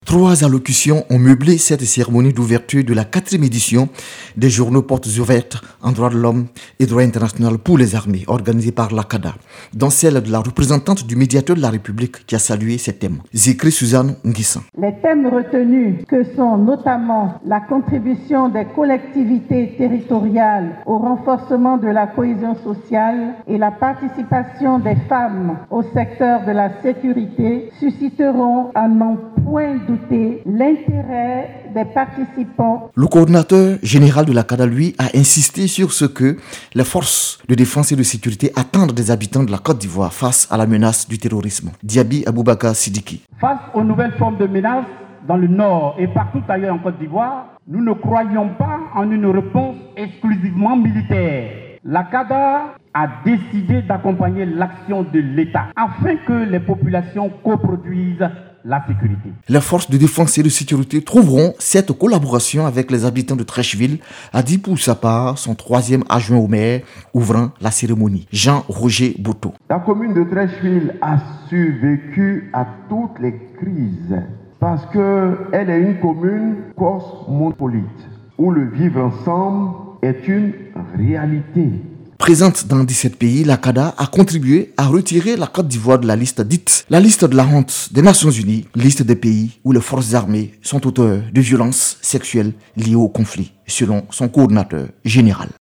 3 allocutions ont meublé cette cérémonie d'ouverture de la 4e édition des journaux Portes ouvertes en droit de l'homme et droit international pour les armées, organisée par l'ACADA, dont celle de la représentante du médiateur de la République qui a salué ces thèmes. Zikri Suzanne Nguissan. Les thèmes retenus que sont notamment la contribution des collectivités territoriales au renforcement de la cohésion sociale et la participation des femmes au secteur de la sécurité susciteront à n'en point douter l'intérêt des participants. Le coordinateur général de l'ACADA, lui, a insisté sur ce que les forces de défense et de sécurité attendent des habitants de la Côte d'Ivoire face à la menace du terrorisme. Diaby Aboubakar Sidiki. Face aux nouvelles formes de menaces dans le nord et partout ailleurs en Côte d'Ivoire, nous ne croyons pas en une réponse exclusivement militaire. L'ACADA a décidé d'accompagner l'action de l'État afin que les populations coproduisent la sécurité. Les forces de défense et de sécurité trouveront cette collaboration avec les habitants de Trècheville, a dit pour sa part son 3e adjoint au maire ouvrant la cérémonie, Jean-Roger Boto. La commune de Trècheville a survécu à toutes les crises parce qu'elle est une commune cosmopolite où le vivre ensemble est une réalité. Présente dans 17 pays, l'ACADA a contribué à retirer la Côte d'Ivoire de la liste dite la liste de la honte des Nations Unies, liste des pays où les forces armées sont auteurs de violences sexuelles liées au conflit, selon son coordinateur général.